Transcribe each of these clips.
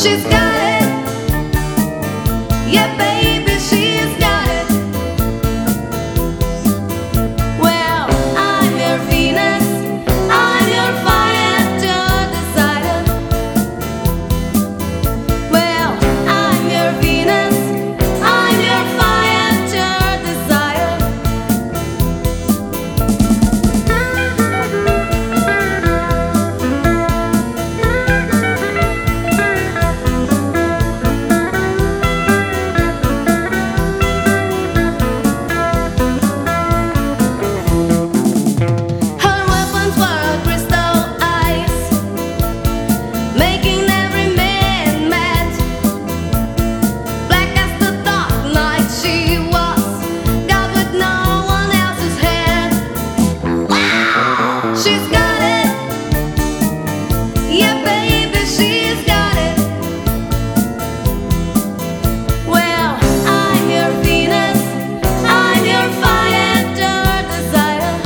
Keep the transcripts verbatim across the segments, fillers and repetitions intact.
She's got it. Yeah, baby, she's got it. Well, I'm your Venus. I'm your fire decider. Well, I'm your Venus. I'm your fire desire. Her weapons were crystal eyes, making every man mad. Black as the dark night she was, God with no one else's hand. She's got it. Yeah, baby, she's got it. Well, I'm your Venus. I'm your fire desire.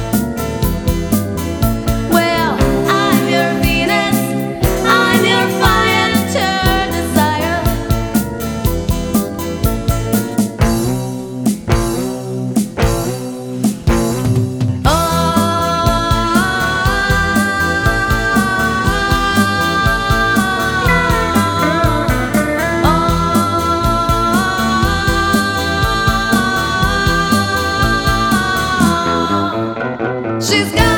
Well, I'm your Venus. I'm your fire desire. She's got